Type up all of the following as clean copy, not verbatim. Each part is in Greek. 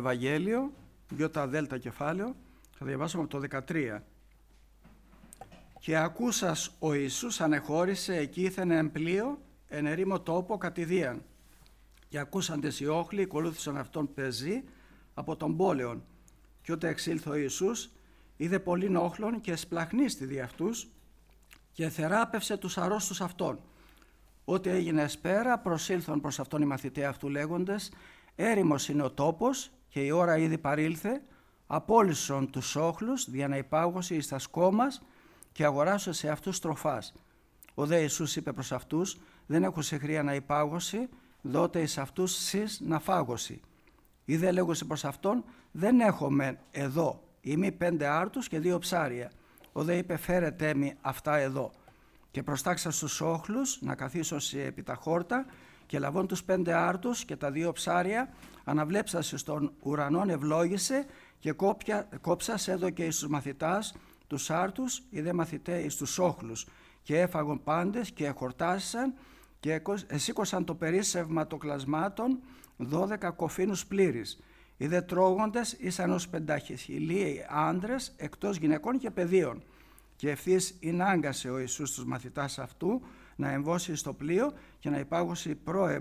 Ευαγγέλιο, ΙΔ κεφάλαιο, θα διαβάσουμε από το 13. «Και ακούσας ο Ιησούς ανεχώρησε εκεί ήθενε εν πλοίο, εν ερήμο τόπο κατηδίαν. Και ακούσαντες οι όχλοι, ακολούθησαν αυτόν πεζή από τον πόλεον. Και όταν εξήλθε ο Ιησούς, είδε πολλήν όχλων και εσπλαχνίστη δι' αυτούς και θεράπευσε τους αρρώστους αυτών. Ό,τι έγινε εσπέρα, προσήλθον προς αυτόν οι μαθηταί αυτού λέγοντες, έρημος είναι ο τόπος και η ώρα ήδη παρήλθε, απόλυσον τους όχλους δια να υπάγωση εις τα σκόμας και αγοράσω σε αυτούς τροφάς. Ο δε Ιησούς είπε προς αυτούς, δεν έχω σε χρία να υπάγωση, δότε εις αυτούς σεις να φάγωση. Ή δε λέγωσε προς αυτόν, δεν έχουμε εδώ, ημί 5 άρτους και 2 ψάρια. Ο δε είπε, φέρετε μη αυτά εδώ. Και προστάξα στους όχλους να καθίσωσι επί τα χόρτα και λαβών τους 5 άρτους και τα 2 ψάρια, αναβλέψασι στον ουρανόν ευλόγησε και κόψας έδωκε εις τους μαθητάς τους άρτους, οι δε μαθητέ εις τους όχλους. Και έφαγον πάντες και εχορτάσισαν και εσήκωσαν το περίσσευμα των κλασμάτων 12 κοφίνους πλήρης. Οι δε τρώγοντες ήσαν ως 5.000 άντρες εκτός γυναικών και παιδίων. Και ευθύς ενάγκασε ο Ιησούς τους μαθητάς αυτού να εμβώσει στο πλοίο και να υπάγωσει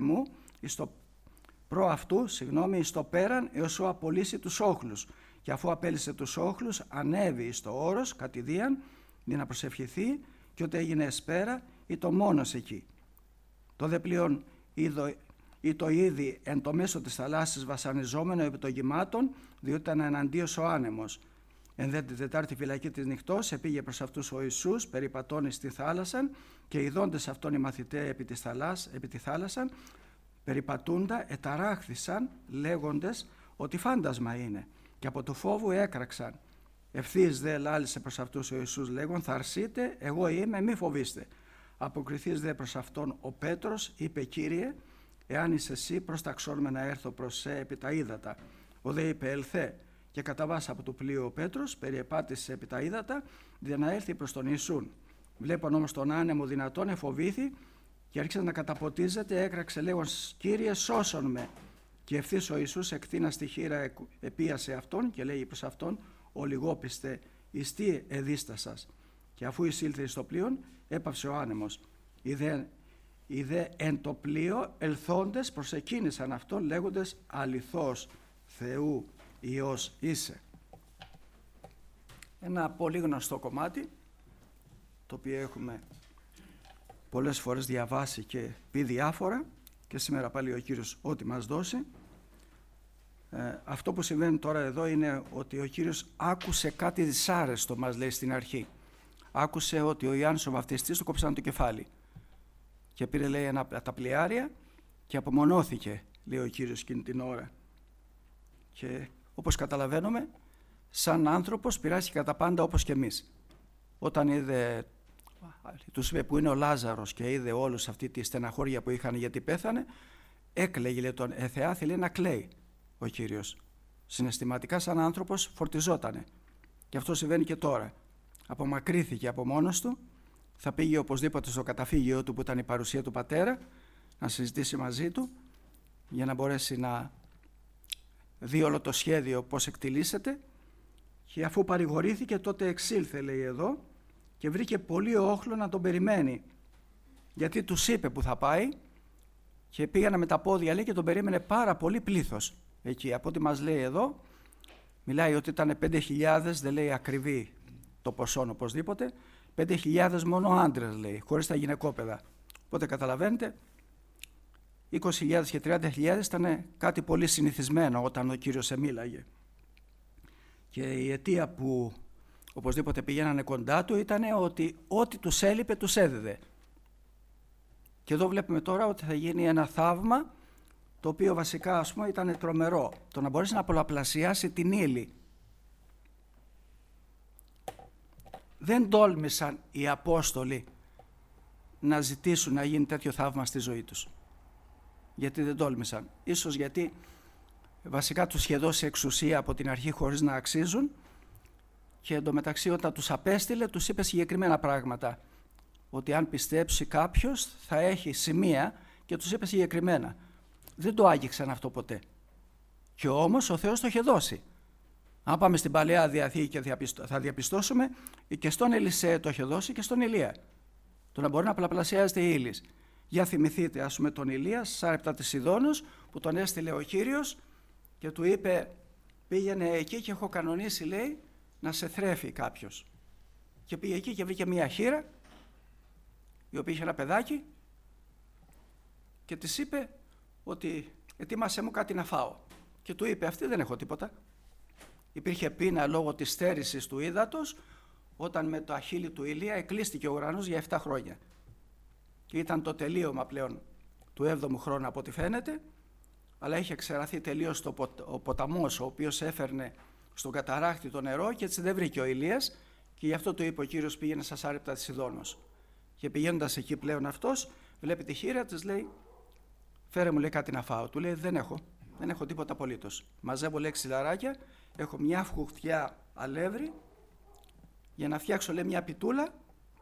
εις το πέραν έως ο απολύσει τους όχλους. Και αφού απέλυσε τους όχλους ανέβη εις το όρος κατηδίαν για να προσευχηθεί και όταν έγινε εσπέρα το μόνος εκεί. Το δε πλοίον ή το ήδη εν το μέσο της θαλάσσης βασανιζόμενο επί των γημάτων, διότι ήταν εναντίος ο άνεμος. Εν δε την τετάρτη φυλακή της νυχτός επήγε προς αυτούς ο Ιησούς περιπατώνει στη θάλασσα και ειδώντες αυτόν οι μαθηταί επί τη θάλασσα περιπατούντα εταράχθησαν λέγοντες ότι φάντασμα είναι και από του φόβου έκραξαν. Ευθύς δε λάλησε προς αυτούς ο Ιησούς λέγον, θα αρσείτε, εγώ είμαι, μη φοβήστε. Αποκριθείς δε προς αυτόν ο Πέτρος είπε, Κύριε, εάν είσαι εσύ προσταξόν με να έρθω προς σε επί τα ύδατα. Ο δε είπε, ελθέ. Και καταβάσα από το πλοίο ο Πέτρος περιεπάτησε επί τα ύδατα για να έρθει προς τον Ιησούν. Βλέπον όμως τον άνεμο δυνατόν εφοβήθη και άρχισε να καταποτίζεται, έκραξε λέγον, Κύριε σώσον με. Και ευθύς ο Ιησούς εκτείνας τη χείρα επίασε αυτόν και λέγει προς αυτόν, ο λιγόπιστε εις τι εδίστασας. Και αφού εισήλθε στο πλοίο έπαυσε ο άνεμος. Οι δε εν το πλοίο ελθόντες προσεκίνησαν αυτόν λέγοντες, αληθώς Θεού Υιός είσαι. Ένα πολύ γνωστό κομμάτι το οποίο έχουμε πολλές φορές διαβάσει και πει διάφορα και σήμερα πάλι ο Κύριος ό,τι μας δώσει. Αυτό που συμβαίνει τώρα εδώ είναι ότι ο Κύριος άκουσε κάτι δυσάρεστο, μας λέει στην αρχή. Άκουσε ότι ο Ιωάννης ο βαφτιστής του κόψαν το κεφάλι και πήρε, λέει, ένα από τα πλοιάρια και απομονώθηκε, λέει ο Κύριος εκείνη την ώρα. Και όπως καταλαβαίνουμε, σαν άνθρωπος πειράστηκε κατά πάντα όπως και εμείς. Όταν είδε, τους είπε που είναι ο Λάζαρος και είδε όλους αυτή τη στεναχώρια που είχαν γιατί πέθανε, έκλαιγε, λέει, τον Θεάθη, λέει, να κλαίει ο Κύριος. Συναισθηματικά σαν άνθρωπος φορτιζότανε. Και αυτό συμβαίνει και τώρα. Απομακρύθηκε από μόνος του, θα πήγε οπωσδήποτε στο καταφύγιο του που ήταν η παρουσία του πατέρα, να συζητήσει μαζί του για να μπορέσει να δει όλο το σχέδιο πώς εκτιλήσεται. Και αφού παρηγορήθηκε τότε εξήλθε, λέει εδώ, και βρήκε πολύ όχλο να τον περιμένει, γιατί τους είπε που θα πάει και πήγανε με τα πόδια, λέει, και τον περίμενε πάρα πολύ πλήθος εκεί. Από ό,τι μας λέει εδώ μιλάει ότι ήταν 5.000, δεν λέει ακριβή το ποσό οπωσδήποτε, 5.000 μόνο άντρες, λέει, χωρίς τα γυναικόπαιδα. Οπότε καταλαβαίνετε, 20.000 και 30.000 ήταν κάτι πολύ συνηθισμένο όταν ο Κύριος εμίλαγε. Και η αιτία που οπωσδήποτε πηγαίνανε κοντά του ήταν ότι ό,τι τους έλειπε τους έδιδε. Και εδώ βλέπουμε τώρα ότι θα γίνει ένα θαύμα το οποίο βασικά, ας πούμε, ήταν τρομερό. Το να μπορέσει να πολλαπλασιάσει την ύλη. Δεν τόλμησαν οι Απόστολοι να ζητήσουν να γίνει τέτοιο θαύμα στη ζωή τους. Γιατί δεν τόλμησαν? Ίσως γιατί βασικά τους είχε δώσει εξουσία από την αρχή χωρίς να αξίζουν και εντωμεταξύ όταν τους απέστειλε τους είπε συγκεκριμένα πράγματα. Ότι αν πιστέψει κάποιος θα έχει σημεία και τους είπε συγκεκριμένα. Δεν το άγγιξαν αυτό ποτέ. Και όμως ο Θεός το είχε δώσει. Αν πάμε στην Παλαιά Διαθήκη θα διαπιστώσουμε και στον Ελισέ το είχε δώσει και στον Ηλία. Το να μπορεί να πολλαπλασιάζεται η ύλης. Για θυμηθείτε ας πούμε τον Ηλία στις Σάρεπτα της Σιδώνος που τον έστειλε ο Κύριος και του είπε πήγαινε εκεί και έχω κανονίσει λέει να σε θρέφει κάποιος. Και πήγε εκεί και βρήκε μία χήρα η οποία είχε ένα παιδάκι και της είπε ότι ετοίμασέ μου κάτι να φάω. Και του είπε αυτή δεν έχω τίποτα. Υπήρχε πείνα λόγω της στέρησης του ύδατος όταν με το χείλη του Ηλία εκλείστηκε ο ουρανός για 7 χρόνια. Και ήταν το τελείωμα πλέον του 7ου χρόνου από ό,τι φαίνεται, αλλά είχε ξεραθεί τελείως ο ποταμός ο οποίος έφερνε στον καταράκτη το νερό και έτσι δεν βρήκε ο Ηλίας και γι' αυτό του είπε ο Κύριος πήγαινε στα Σάρεπτα της Σιδώνος. Και πηγαίνοντας εκεί πλέον αυτός βλέπει τη χήρα, της λέει φέρε μου λέει κάτι να φάω. Του λέει δεν έχω τίποτα απολύτως. Μαζεύω λέει ξυλαράκια, έχω μια φουχτιά αλεύρι για να φτιάξω λέει μια πιτούλα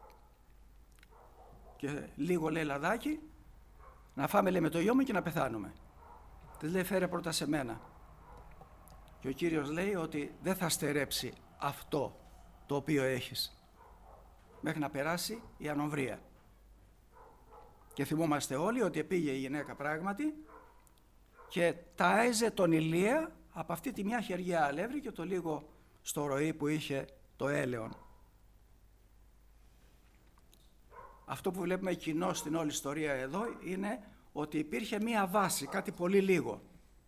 και λίγο λέει λαδάκι να φάμε λέει με το γιο μου και να πεθάνουμε. Της λέει φέρε πρώτα σε μένα. Και ο Κύριος λέει ότι δεν θα στερέψει αυτό το οποίο έχεις μέχρι να περάσει η ανομβρία. Και θυμόμαστε όλοι ότι πήγε η γυναίκα πράγματι και τάιζε τον Ηλία από αυτή τη μια χεριά αλεύρι και το λίγο στο ροή που είχε το έλεον. Αυτό που βλέπουμε κοινό στην όλη ιστορία εδώ είναι ότι υπήρχε μία βάση, κάτι πολύ λίγο.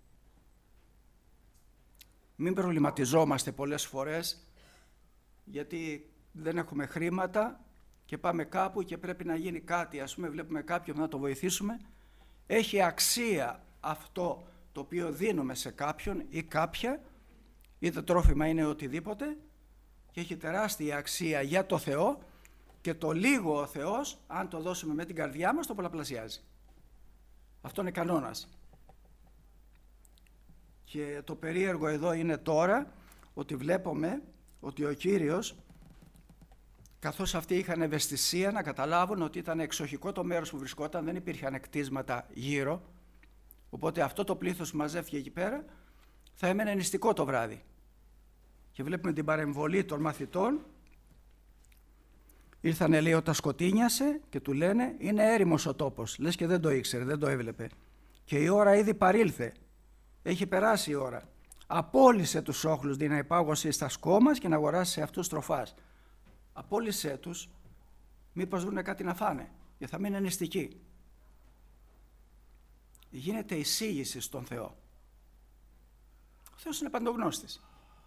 Μην προβληματιζόμαστε πολλές φορές γιατί δεν έχουμε χρήματα και πάμε κάπου και πρέπει να γίνει κάτι, ας πούμε βλέπουμε κάποιον να το βοηθήσουμε. Έχει αξία αυτό το οποίο δίνουμε σε κάποιον ή κάποια, είτε τρόφιμα είναι οτιδήποτε και έχει τεράστια αξία για το Θεό και το λίγο ο Θεός, αν το δώσουμε με την καρδιά μας, το πολλαπλασιάζει. Αυτό είναι κανόνας. Και το περίεργο εδώ είναι τώρα ότι βλέπουμε ότι ο Κύριος, καθώς αυτοί είχαν ευαισθησία να καταλάβουν ότι ήταν εξοχικό το μέρος που βρισκόταν, δεν υπήρχαν κτίσματα γύρω, οπότε αυτό το πλήθος που μαζεύτηκε εκεί πέρα θα έμενε νηστικό το βράδυ. Και βλέπουμε την παρεμβολή των μαθητών. Ήρθανε λέει όταν σκοτίνιασε και του λένε είναι έρημος ο τόπος. Λες και δεν το ήξερε, δεν το έβλεπε. Και η ώρα ήδη παρήλθε. Έχει περάσει η ώρα. Απόλυσε τους όχλους δι' να υπάγωσε στα σκόμας και να αγοράσει σε αυτούς τροφάς. Απόλυσε τους μήπως βρουν κάτι να φάνε και θα μείνουν νηστικοί. Γίνεται εισήγηση στον Θεό. Ο Θεός είναι παντογνώστης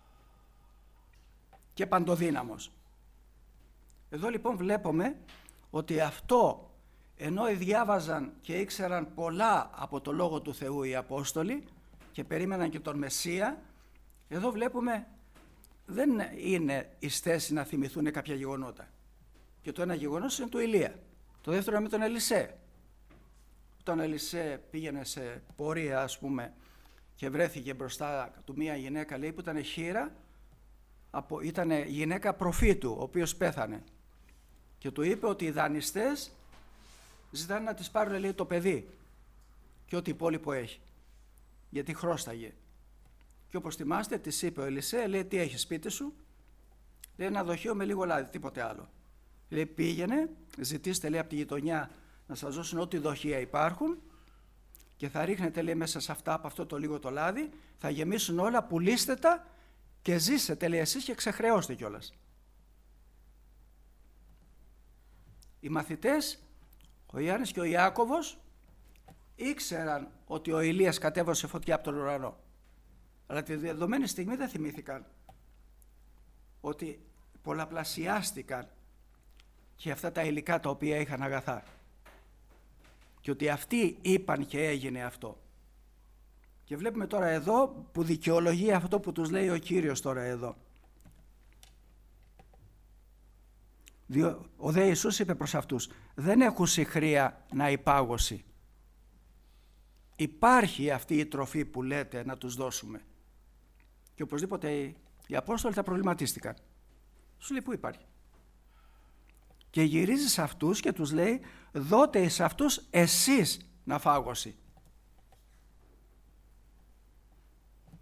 και παντοδύναμος. Εδώ λοιπόν βλέπουμε ότι αυτό, ενώ διάβαζαν και ήξεραν πολλά από το Λόγο του Θεού οι Απόστολοι και περίμεναν και τον Μεσσία, εδώ βλέπουμε δεν είναι εις θέση να θυμηθούν κάποια γεγονότα. Και το ένα γεγονός είναι του Ηλία. Το δεύτερο είναι με τον Ελισέ. Όταν ο Ελισέ πήγαινε σε πορεία ας πούμε και βρέθηκε μπροστά του μία γυναίκα λέει που ήταν χήρα, ήταν γυναίκα προφήτου ο οποίος πέθανε. Και του είπε ότι οι δανειστές ζητάνε να της πάρουν λέει το παιδί και ό,τι υπόλοιπο έχει, γιατί χρώσταγε. Και όπως θυμάστε της είπε ο Ελισέ, λέει τι έχει σπίτι σου, λέει ένα δοχείο με λίγο λάδι, τίποτε άλλο. Λέει πήγαινε, ζητήστε λέει από τη γειτονιά να σας δώσουν ό,τι δοχεία υπάρχουν και θα ρίχνετε λέει μέσα σε αυτά από αυτό το λίγο το λάδι, θα γεμίσουν όλα, πουλήστε τα και ζήσετε λέει εσείς και ξεχρεώστε κιόλας. Οι μαθητές, ο Ιάννης και ο Ιάκωβος, ήξεραν ότι ο Ηλίας κατέβασε φωτιά από τον ουρανό. Αλλά τη δεδομένη στιγμή δεν θυμήθηκαν ότι πολλαπλασιάστηκαν και αυτά τα υλικά τα οποία είχαν αγαθά. Και ότι αυτοί είπαν και έγινε αυτό. Και βλέπουμε τώρα εδώ που δικαιολογεί αυτό που τους λέει ο Κύριος τώρα εδώ. Ο δε Ιησούς είπε προς αυτούς, δεν έχουν συχρία να υπάγωση. Υπάρχει αυτή η τροφή που λέτε να τους δώσουμε. Και οπωσδήποτε οι Απόστολοι τα προβληματίστηκαν. Σου λέει πού υπάρχει. Και γυρίζει σε αυτούς και τους λέει, δώτε εις αυτούς εσείς να φάγωση.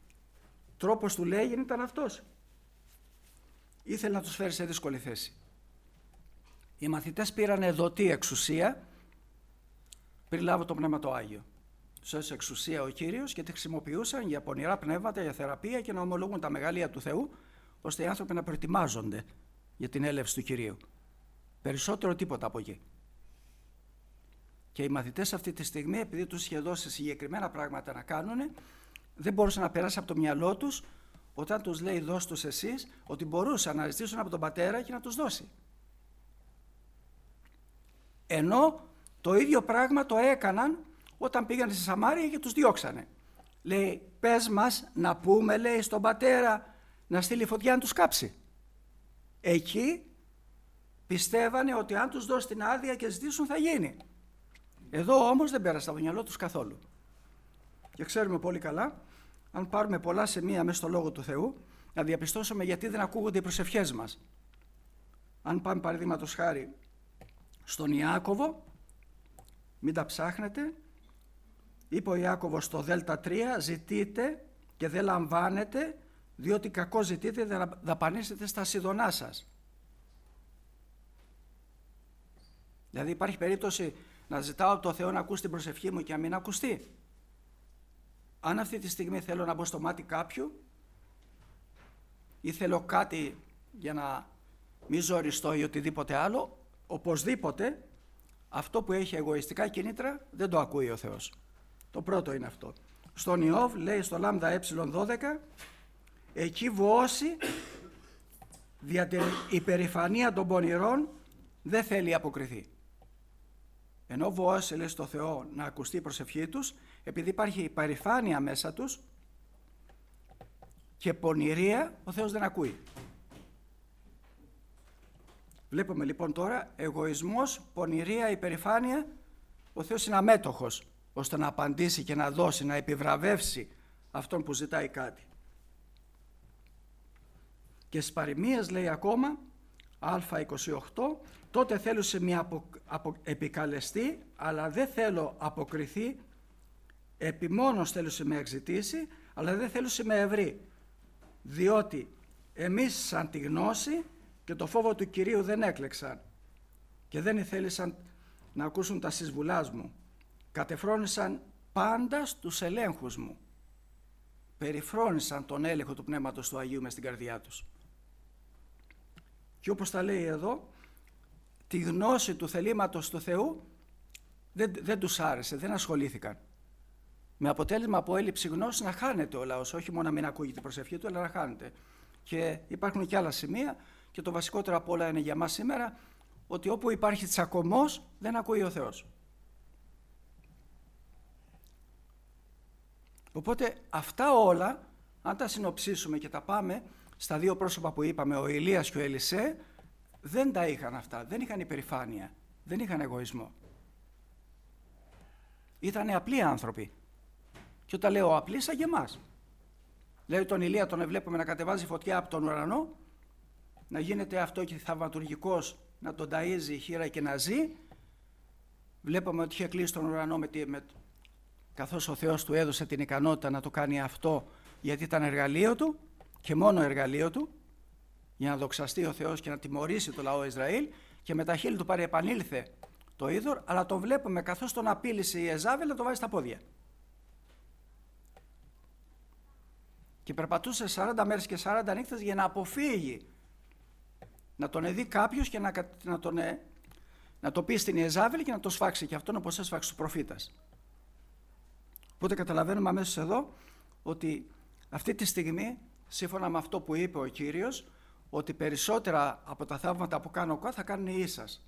τρόπος του λέγειν ήταν αυτός. Ήθελε να τους φέρει σε δύσκολη θέση. Οι μαθητές πήρανε δοτή εξουσία πριν λάβουν το Πνεύμα το Άγιο. Τους έδωσε εξουσία ο Κύριος και τη χρησιμοποιούσαν για πονηρά πνεύματα, για θεραπεία και να ομολογούν τα μεγαλεία του Θεού, ώστε οι άνθρωποι να προετοιμάζονται για την έλευση του Κυρίου. Περισσότερο τίποτα από εκεί. Και οι μαθητές αυτή τη στιγμή, επειδή τους είχε δώσει συγκεκριμένα πράγματα να κάνουν, δεν μπορούσαν να περάσει από το μυαλό τους, όταν τους λέει δώσ' τους εσείς, ότι μπορούσαν να ζητήσουν από τον Πατέρα και να τους δώσει. Ενώ το ίδιο πράγμα το έκαναν όταν πήγαν στη Σαμάρια και τους διώξανε. Λέει, πες μας να πούμε, λέει, στον Πατέρα να στείλει φωτιά να τους κάψει. Εκεί πιστεύανε ότι αν τους δώσει την άδεια και ζητήσουν θα γίνει. Εδώ όμως δεν πέρασε από το μυαλό τους καθόλου. Και ξέρουμε πολύ καλά, αν πάρουμε πολλά σημεία μέσα στο Λόγο του Θεού, να διαπιστώσουμε γιατί δεν ακούγονται οι προσευχές μας. Αν πάμε παραδείγματος χάρη στον Ιάκωβο, μην τα ψάχνετε, είπε ο Ιάκωβος στο Δέλτα 3, ζητείτε και δεν λαμβάνετε, διότι κακό ζητείτε δεν δαπανίσετε στα σιδωνά σας. Δηλαδή υπάρχει περίπτωση να ζητάω από το Θεό να ακούσει την προσευχή μου και να μην ακουστεί. Αν αυτή τη στιγμή θέλω να μπω στο μάτι κάποιου ή θέλω κάτι για να μη ζοριστώ ή οτιδήποτε άλλο, οπωσδήποτε αυτό που έχει εγωιστικά κίνητρα δεν το ακούει ο Θεός. Το πρώτο είναι αυτό. Στον Ιώβ λέει στο λάμδα ε12, εκεί βόσει δια την υπερηφανία των πονηρών δεν θέλει αποκριθεί. Ενώ βόησε, λέει, στο Θεό να ακουστεί η προσευχή τους, επειδή υπάρχει υπερηφάνεια μέσα τους και πονηρία, ο Θεός δεν ακούει. Βλέπουμε λοιπόν τώρα εγωισμός, πονηρία, υπερηφάνεια, ο Θεός είναι αμέτωχος ώστε να απαντήσει και να δώσει, να επιβραβεύσει αυτόν που ζητάει κάτι. Και στις παροιμίες λέει ακόμα, Α28, τότε θέλω σε μια επικαλεστή, αλλά δεν θέλω αποκριθεί, επιμόνως θέλω σε με εξητήσει, αλλά δεν θέλω σε με ευρύ. Διότι εμείς σαν τη γνώση και το φόβο του Κυρίου δεν έκλεξαν και δεν ήθελαν να ακούσουν τα συσβουλάς μου. Κατεφρόνησαν πάντα στους ελέγχους μου. Περιφρόνησαν τον έλεγχο του Πνεύματος του Αγίου μες στην καρδιά τους. Και όπως τα λέει εδώ, τη γνώση του θελήματος του Θεού δεν τους άρεσε, δεν ασχολήθηκαν. Με αποτέλεσμα από έλλειψη γνώσης να χάνεται ο λαός, όχι μόνο να μην ακούει την προσευχή του, αλλά να χάνεται. Και υπάρχουν και άλλα σημεία και το βασικότερο από όλα είναι για μας σήμερα ότι όπου υπάρχει τσακωμός δεν ακούει ο Θεός. Οπότε αυτά όλα, αν τα συνοψίσουμε και τα πάμε στα δύο πρόσωπα που είπαμε, ο Ηλίας και ο Ελισέ, δεν τα είχαν αυτά, δεν είχαν υπερηφάνεια, δεν είχαν εγωισμό. Ήτανε απλοί άνθρωποι. Και όταν λέω απλοί, σαν και εμάς. Δηλαδή τον Ηλία τον βλέπουμε να κατεβάζει φωτιά από τον ουρανό, να γίνεται αυτό και θαυματουργικός, να τον ταΐζει η χήρα και να ζει. Βλέπουμε ότι είχε κλείσει τον ουρανό καθώς ο Θεός του έδωσε την ικανότητα να το κάνει αυτό, γιατί ήταν εργαλείο του και μόνο εργαλείο του, για να δοξαστεί ο Θεός και να τιμωρήσει το λαό Ισραήλ, και με τα χείλη του παρεπανήλθε το είδωρ, αλλά τον βλέπουμε καθώς τον απείλησε η Εζάβελ να το βάζει στα πόδια. Και περπατούσε 40 μέρες και 40 νύχτες για να αποφύγει να τον δει κάποιος και να το πει στην Εζάβελ και να το σφάξει και αυτόν όπως έσφαξε του προφήτας. Οπότε καταλαβαίνουμε αμέσως εδώ ότι αυτή τη στιγμή, σύμφωνα με αυτό που είπε ο Κύριος, ότι περισσότερα από τα θαύματα που κάνω εγώ θα κάνουν οι ίσας.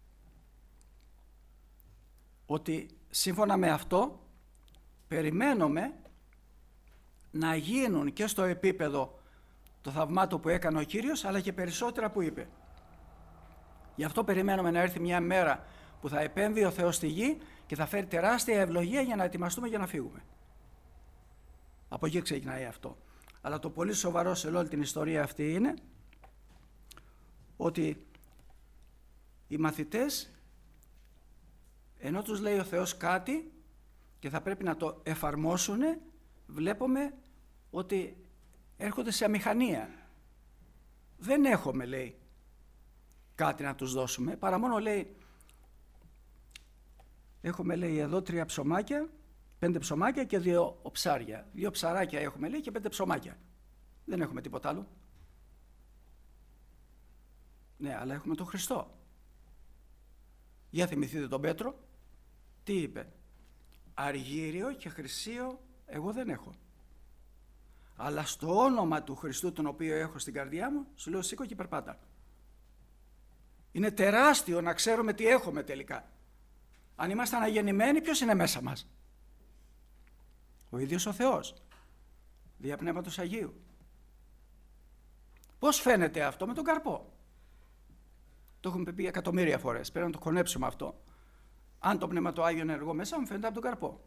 Ότι σύμφωνα με αυτό περιμένουμε να γίνουν και στο επίπεδο το θαυμάτο που έκανε ο Κύριος, αλλά και περισσότερα που είπε. Γι' αυτό περιμένουμε να έρθει μια μέρα που θα επέμβει ο Θεός στη γη και θα φέρει τεράστια ευλογία για να ετοιμαστούμε για να φύγουμε. Από εκεί ξεκινάει αυτό. Αλλά το πολύ σοβαρό σε όλη την ιστορία αυτή είναι ότι οι μαθητές, ενώ τους λέει ο Θεός κάτι και θα πρέπει να το εφαρμόσουν, βλέπουμε ότι έρχονται σε αμηχανία. Δεν έχουμε, λέει, κάτι να τους δώσουμε, παρά μόνο, λέει, έχουμε, λέει, εδώ 3 ψωμάκια, 5 ψωμάκια και 2 ψάρια. 2 ψαράκια έχουμε, λέει, και 5 ψωμάκια. Δεν έχουμε τίποτα άλλο. Ναι, αλλά έχουμε τον Χριστό. Για θυμηθείτε τον Πέτρο, τι είπε? Αργύριο και χρυσίο εγώ δεν έχω. Αλλά στο όνομα του Χριστού, τον οποίο έχω στην καρδιά μου, σου λέω σήκω και περπάτα. Είναι τεράστιο να ξέρουμε τι έχουμε τελικά. Αν είμαστε αναγεννημένοι, ποιος είναι μέσα μας? Ο ίδιος ο Θεός, δια Πνεύματος Αγίου. Πώς φαίνεται αυτό? Με τον καρπό. Το έχουμε πει εκατομμύρια φορές, πρέπει να το χωνέψουμε αυτό. Αν το Πνεύμα το Άγιο είναι ενεργό μέσα μου, φαίνεται από τον καρπό.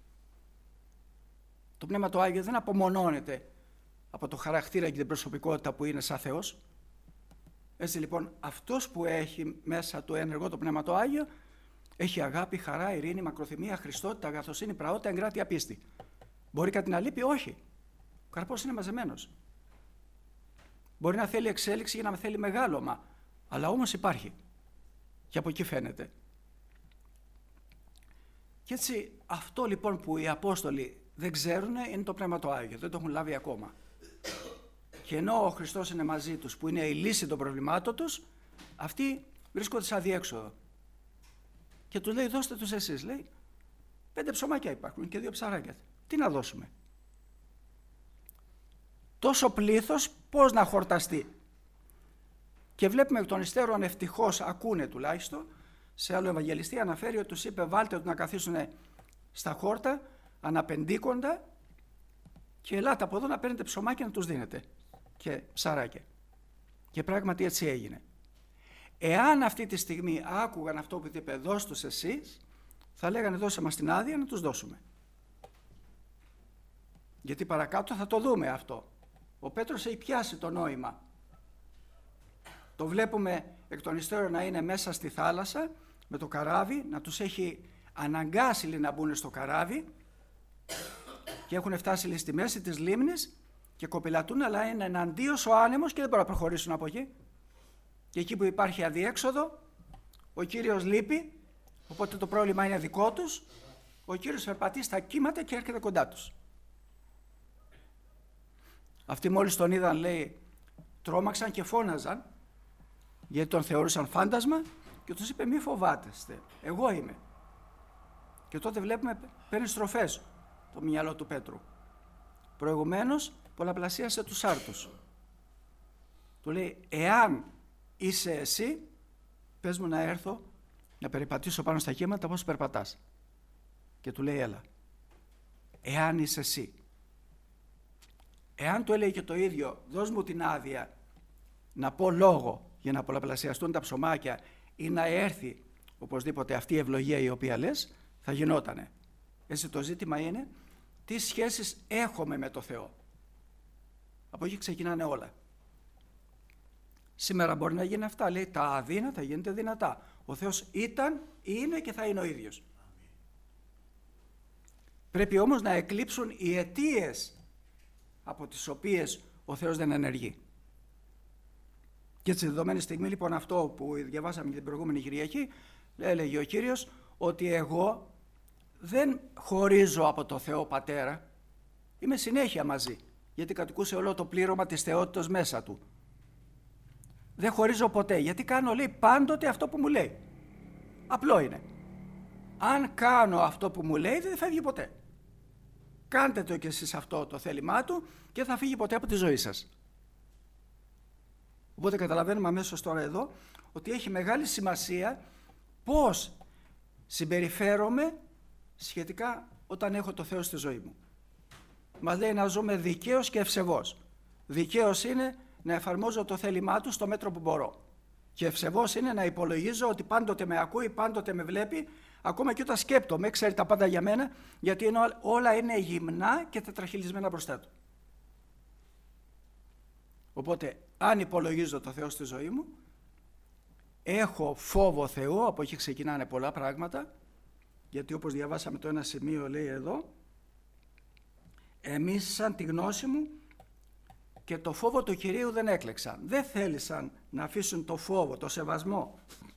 Το Πνεύμα το Άγιο δεν απομονώνεται από το χαρακτήρα και την προσωπικότητα που είναι σαν Θεός. Έτσι λοιπόν, αυτός που έχει μέσα του ενεργό το Πνεύμα το Άγιο, έχει αγάπη, χαρά, ειρήνη, μακροθυμία, χριστότητα, αγαθοσύνη, πραότητα, εγκράτεια, πίστη. Μπορεί κάτι να λείπει? Όχι. Ο καρπός είναι μαζεμένος. Μπορεί να θέλει εξέλιξη για να θέλει μεγάλωμα, αλλά όμως υπάρχει. Και από εκεί φαίνεται. Και έτσι αυτό λοιπόν που οι Απόστολοι δεν ξέρουν είναι το Πνεύμα το Άγιο, δεν το έχουν λάβει ακόμα. Και ενώ ο Χριστός είναι μαζί τους, που είναι η λύση των προβλημάτων τους, αυτοί βρίσκονται σε αδιέξοδο. Και τους λέει, δώστε τους εσείς, λέει, 5 ψωμάκια υπάρχουν και 2 ψαράκια. Τι να δώσουμε? Τόσο πλήθος, πώς να χορταστεί? Και βλέπουμε εκ των υστέρων, ευτυχώς ακούνε τουλάχιστον, σε άλλο Ευαγγελιστή αναφέρει ότι τους είπε, βάλτε τους να καθίσουν στα χόρτα, αναπεντήκοντα, και ελάτε από εδώ να παίρνετε ψωμάκια να τους δίνετε και ψαράκια. Και πράγματι έτσι έγινε. Εάν αυτή τη στιγμή άκουγαν αυτό που είπε, δώσ' τους εσείς, θα λέγανε, δώσε μας την άδεια να τους δώσουμε. Γιατί παρακάτω θα το δούμε αυτό. Ο Πέτρος έχει πιάσει το νόημα. Το βλέπουμε εκ των υστέρων να είναι μέσα στη θάλασσα με το καράβι, να τους έχει αναγκάσει, λέει, να μπουν στο καράβι, και έχουν φτάσει, λέει, στη μέση της λίμνης και κοπηλατούν, αλλά είναι εναντίος ο άνεμος και δεν μπορούν να προχωρήσουν από εκεί. Και εκεί που υπάρχει αδιέξοδο, ο Κύριος λείπει, οπότε το πρόβλημα είναι δικό τους, ο Κύριος περπατεί στα κύματα και έρχεται κοντά τους. Αυτοί μόλις τον είδαν, λέει, τρόμαξαν και φώναζαν, γιατί τον θεωρούσαν φάντασμα, και τους είπε, μη φοβάστε, εγώ είμαι. Και τότε βλέπουμε, παίρνει στροφές το μυαλό του Πέτρου. Προηγουμένως πολλαπλασίασε τους άρτους. Του λέει, εάν είσαι εσύ, πες μου να έρθω να περιπατήσω πάνω στα κύματα πώς περπατάς. Και του λέει, έλα. Εάν είσαι εσύ. Εάν του έλεγε και το ίδιο, δώσ' μου την άδεια να πω λόγο για να πολλαπλασιαστούν τα ψωμάκια ή να έρθει οπωσδήποτε αυτή η ευλογία η οποία λες, θα γινότανε. Έτσι το ζήτημα είναι τι σχέσεις έχουμε με το Θεό. Από εκεί ξεκινάνε όλα. Σήμερα μπορεί να γίνει αυτά, λέει, τα αδύνατα γίνεται δυνατά. Ο Θεός ήταν, είναι και θα είναι ο ίδιος. Πρέπει όμως να εκλείψουν οι αιτίες από τις οποίες ο Θεός δεν ενεργεί. Και έτσι, δεδομένη στιγμή, λοιπόν, αυτό που διαβάσαμε την προηγούμενη Κυριακή, έλεγε ο Κύριος ότι εγώ δεν χωρίζω από το Θεό Πατέρα, είμαι συνέχεια μαζί, γιατί κατοικούσε όλο το πλήρωμα της θεότητος μέσα του. Δεν χωρίζω ποτέ, γιατί κάνω, λέει, πάντοτε αυτό που μου λέει. Απλό είναι. Αν κάνω αυτό που μου λέει, δεν φεύγει ποτέ. Κάντε το κι εσείς αυτό το θέλημά του και θα φύγει ποτέ από τη ζωή σας. Οπότε καταλαβαίνουμε αμέσως τώρα εδώ ότι έχει μεγάλη σημασία πώς συμπεριφέρομαι σχετικά όταν έχω το Θεό στη ζωή μου. Μας λέει να ζούμε δικαίως και ευσεβώς. Δικαίως είναι να εφαρμόζω το θέλημά του στο μέτρο που μπορώ. Και ευσεβώς είναι να υπολογίζω ότι πάντοτε με ακούει, πάντοτε με βλέπει, ακόμα και όταν σκέπτομαι, ξέρει τα πάντα για μένα, γιατί όλα είναι γυμνά και τετραχυλισμένα μπροστά του. Οπότε, αν υπολογίζω το Θεό στη ζωή μου, έχω φόβο Θεού, από εκεί ξεκινάνε πολλά πράγματα, γιατί όπως διαβάσαμε το ένα σημείο, λέει εδώ, εμείς σαν τη γνώση μου και το φόβο του Κυρίου δεν έκλεξαν. Δεν θέλησαν να αφήσουν το φόβο, το σεβασμό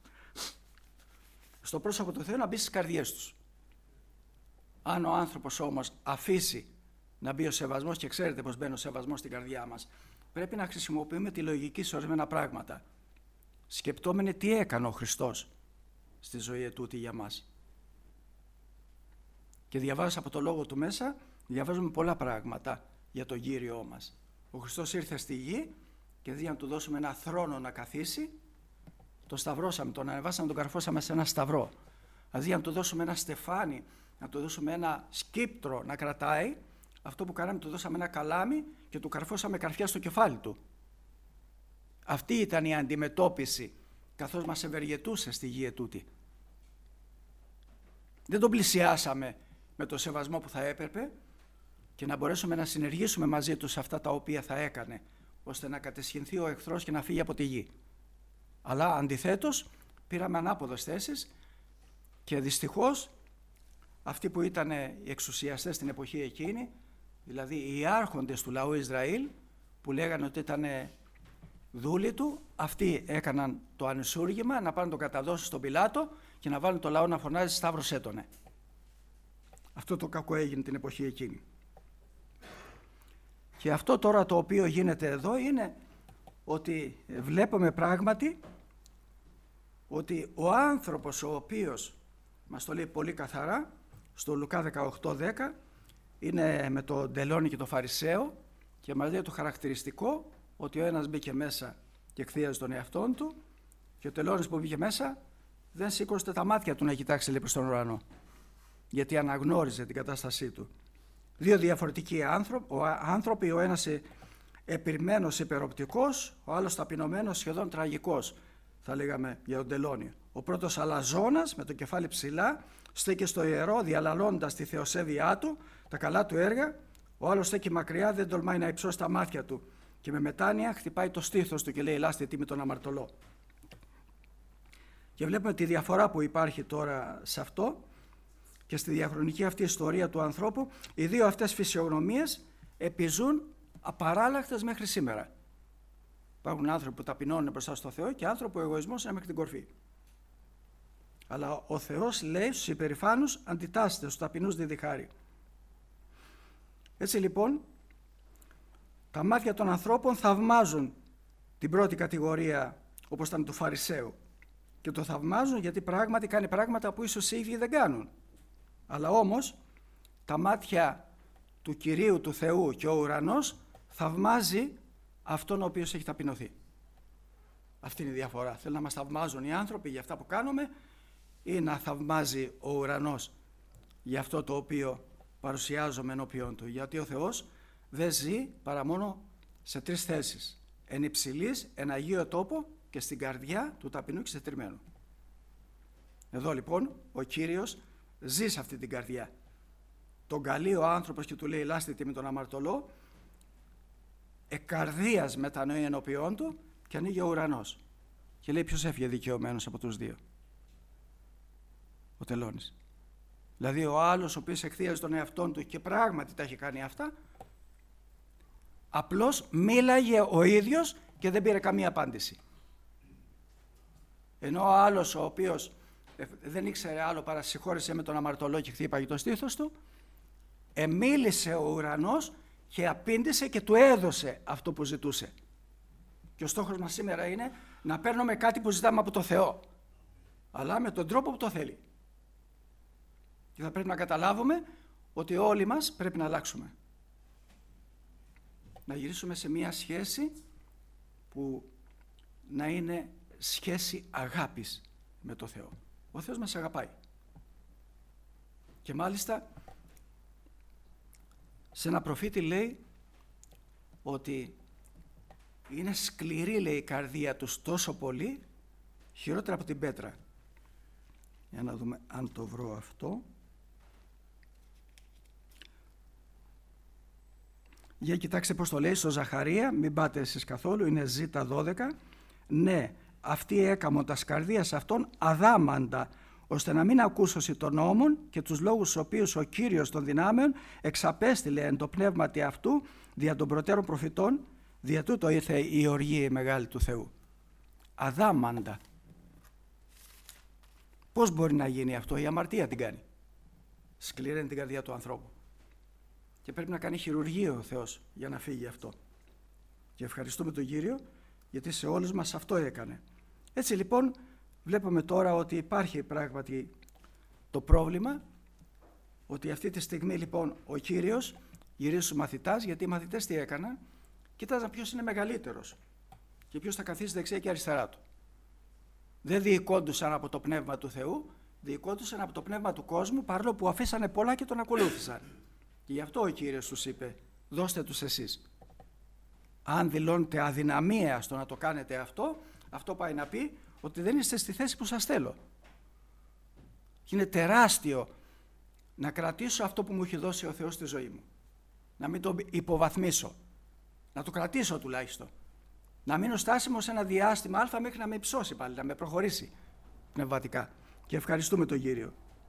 στο πρόσωπο του Θεού να μπει στις καρδιές τους. Αν ο άνθρωπος όμως αφήσει να μπει ο σεβασμός, και ξέρετε πως μπαίνει ο σεβασμός στην καρδιά μας, πρέπει να χρησιμοποιούμε τη λογική σε ορισμένα πράγματα, σκεπτόμενοι τι έκανε ο Χριστός στη ζωή ετούτη για μας. Και διαβάζοντας από το λόγο του μέσα, διαβάζουμε πολλά πράγματα για τον Κύριό μας. Ο Χριστός ήρθε στη γη και δι' να του δώσουμε ένα θρόνο να καθίσει, τον σταυρώσαμε, τον ανεβάσαμε, τον καρφώσαμε σε ένα σταυρό. Δηλαδή να του δώσουμε ένα στεφάνι, να του δώσουμε ένα σκύπτρο να κρατάει, αυτό που κάναμε, του δώσαμε ένα καλάμι και του καρφώσαμε καρφιά στο κεφάλι του. Αυτή ήταν η αντιμετώπιση καθώς μας ευεργετούσε στη γη ετούτη. Δεν τον πλησιάσαμε με το σεβασμό που θα έπρεπε και να μπορέσουμε να συνεργήσουμε μαζί του σε αυτά τα οποία θα έκανε, ώστε να κατεσχυνθεί ο εχθρός και να φύγει από τη γη. Αλλά αντιθέτως πήραμε ανάποδες θέσεις και δυστυχώς αυτοί που ήταν οι εξουσιαστές στην εποχή εκείνη, δηλαδή οι άρχοντες του λαού Ισραήλ, που λέγανε ότι ήταν δούλοι του, αυτοί έκαναν το ανισούργημα να πάνε το καταδώσουν στον Πιλάτο και να βάλουν το λαό να φωνάζει «Σταύρωσέ τονε». Αυτό το κακό έγινε την εποχή εκείνη. Και αυτό τώρα το οποίο γίνεται εδώ είναι ότι βλέπουμε πράγματι ότι ο άνθρωπος ο οποίος, μας το λέει πολύ καθαρά στο Λουκά 18:10, είναι με τον τελώνη και τον Φαρισαίο και μας λέει το χαρακτηριστικό ότι ο ένας μπήκε μέσα και εκθίαζε τον εαυτόν του και ο τελώνης που μπήκε μέσα δεν σήκωσε τα μάτια του να κοιτάξει λίγο στον ουρανό, γιατί αναγνώριζε την κατάστασή του. Δύο διαφορετικοί άνθρωποι, ο ένας επιρμένος υπεροπτικός, ο άλλος ταπεινωμένος σχεδόν τραγικός, θα λέγαμε για τον τελώνη. Ο πρώτος αλαζόνας με το κεφάλι ψηλά, στέκει στο ιερό διαλαλώντας τη θεοσέβειά του, τα καλά του έργα, ο άλλος στέκει μακριά, δεν τολμάει να υψώσει τα μάτια του και με μετάνοια χτυπάει το στήθος του και λέει «Ελάστε τίμη τον αμαρτωλό». Και βλέπουμε τη διαφορά που υπάρχει τώρα σε αυτό και στη διαχρονική αυτή ιστορία του ανθρώπου. Οι δύο αυτές φυσιογνωμίες επιζούν απαράλλαχτες μέχρι σήμερα. Υπάρχουν άνθρωποι που ταπεινώνουν μπροστά στο Θεό και άνθρωποι που ο εγωισμός είναι μέχρι την κορφή. Αλλά ο Θεός λέει στους υπερηφάνους αντιτάσσεται, στους ταπεινούς δίδει χάρη. Έτσι λοιπόν τα μάτια των ανθρώπων θαυμάζουν την πρώτη κατηγορία, όπως ήταν του Φαρισαίου, και το θαυμάζουν γιατί πράγματι κάνει πράγματα που ίσως οι ίδιοι δεν κάνουν. Αλλά όμως τα μάτια του Κυρίου του Θεού και ο ουρανός θαυμάζει αυτόν ο οποίος έχει ταπεινωθεί. Αυτή είναι η διαφορά. Θέλουν να μας θαυμάζουν οι άνθρωποι για αυτά που κάνουμε ή να θαυμάζει ο ουρανός για αυτό το οποίο παρουσιάζομαι ενώπιον του. Γιατί ο Θεός δεν ζει παρά μόνο σε τρεις θέσεις. Εν υψηλής, εν αγίο τόπο και στην καρδιά του ταπεινού και ξετριμμένου. Εδώ λοιπόν ο Κύριος ζει σε αυτή την καρδιά. Τον καλεί ο άνθρωπος και του λέει «Ελάστε τίμη τον αμαρτωλό», εκαρδίας μετανοεί ενώπιόν του και ανοίγει ο ουρανός. Και λέει ποιος έφυγε δικαιωμένος από τους δύο? Ο τελώνης. Δηλαδή ο άλλος ο οποίος εκθίαζε τον εαυτόν του και πράγματι τα έχει κάνει αυτά, απλώς μίλαγε ο ίδιος και δεν πήρε καμία απάντηση. Ενώ ο άλλος ο οποίος δεν ήξερε άλλο παρά συγχώρεσε με τον αμαρτωλό και χτύπαγε το στήθος του, μίλησε ο ουρανός και απήντησε και του έδωσε αυτό που ζητούσε. Και ο στόχος μας σήμερα είναι να παίρνουμε κάτι που ζητάμε από το Θεό, αλλά με τον τρόπο που το θέλει. Και θα πρέπει να καταλάβουμε ότι όλοι μας πρέπει να αλλάξουμε. Να γυρίσουμε σε μια σχέση που να είναι σχέση αγάπης με το Θεό. Ο Θεός μας αγαπάει. Και μάλιστα σε ένα προφήτη λέει ότι είναι σκληρή, λέει, η καρδία τους τόσο πολύ, χειρότερα από την πέτρα. Για να δούμε αν το βρω αυτό. Για κοιτάξτε πώς το λέει στο Ζαχαρία, μην πάτε εσείς καθόλου, είναι Ζ12. Ναι, αυτοί έκαμον τας καρδίας αυτών αδάμαντα, ώστε να μην ακούσωση των νόμων και τους λόγους στους οποίους ο Κύριος των δυνάμεων εξαπέστειλε εν το πνεύματι αυτού δια των προτέρων προφητών, Δια τούτο ήρθε η οργή μεγάλη του Θεού. Αδάμαντα. Πώς μπορεί να γίνει αυτό? Η αμαρτία την κάνει. Σκληραίνει την καρδιά του ανθρώπου. Και πρέπει να κάνει χειρουργείο ο Θεός για να φύγει αυτό. Και ευχαριστούμε τον Κύριο, γιατί σε όλους μας αυτό έκανε. Έτσι λοιπόν βλέπουμε τώρα ότι υπάρχει πράγματι το πρόβλημα, ότι αυτή τη στιγμή λοιπόν ο Κύριος γυρίζει στους μαθητάς, γιατί οι μαθητές τι έκαναν? Κοίταζαν ποιος είναι μεγαλύτερος και ποιος θα καθίσει δεξιά και αριστερά του. Δεν διοικόντουσαν από το Πνεύμα του Θεού, διοικόντουσαν από το πνεύμα του κόσμου, παρόλο που αφήσανε πολλά και τον ακολούθησαν. Και γι' αυτό ο Κύριος τους είπε, δώστε τους εσείς. Αν δηλώνετε αδυναμία στο να το κάνετε αυτό, αυτό πάει να πει ότι δεν είστε στη θέση που σας θέλω. Και είναι τεράστιο να κρατήσω αυτό που μου έχει δώσει ο Θεός στη ζωή μου. Να μην το υποβαθμίσω. Να το κρατήσω τουλάχιστον. Να μείνω στάσιμο σε ένα διάστημα α μέχρι να με υψώσει πάλι, να με προχωρήσει πνευματικά. Και ευχαριστούμε τον Κύριο.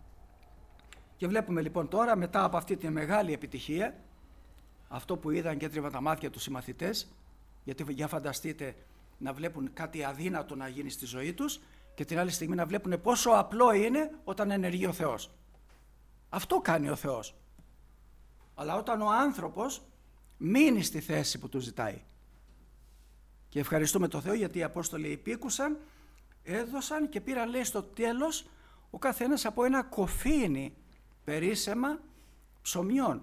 Και βλέπουμε λοιπόν τώρα, μετά από αυτή τη μεγάλη επιτυχία, αυτό που είδαν και έτριβαν τα μάτια τους οι μαθητές, γιατί για φανταστείτε να βλέπουν κάτι αδύνατο να γίνει στη ζωή τους και την άλλη στιγμή να βλέπουν πόσο απλό είναι όταν ενεργεί ο Θεός. Αυτό κάνει ο Θεός. Αλλά όταν ο άνθρωπος μείνει στη θέση που του ζητάει. Και ευχαριστούμε τον Θεό γιατί οι Απόστολοι υπήκουσαν, έδωσαν και πήραν, λέει, στο τέλος ο καθένας από ένα κοφίνι περίσσεμα ψωμιών.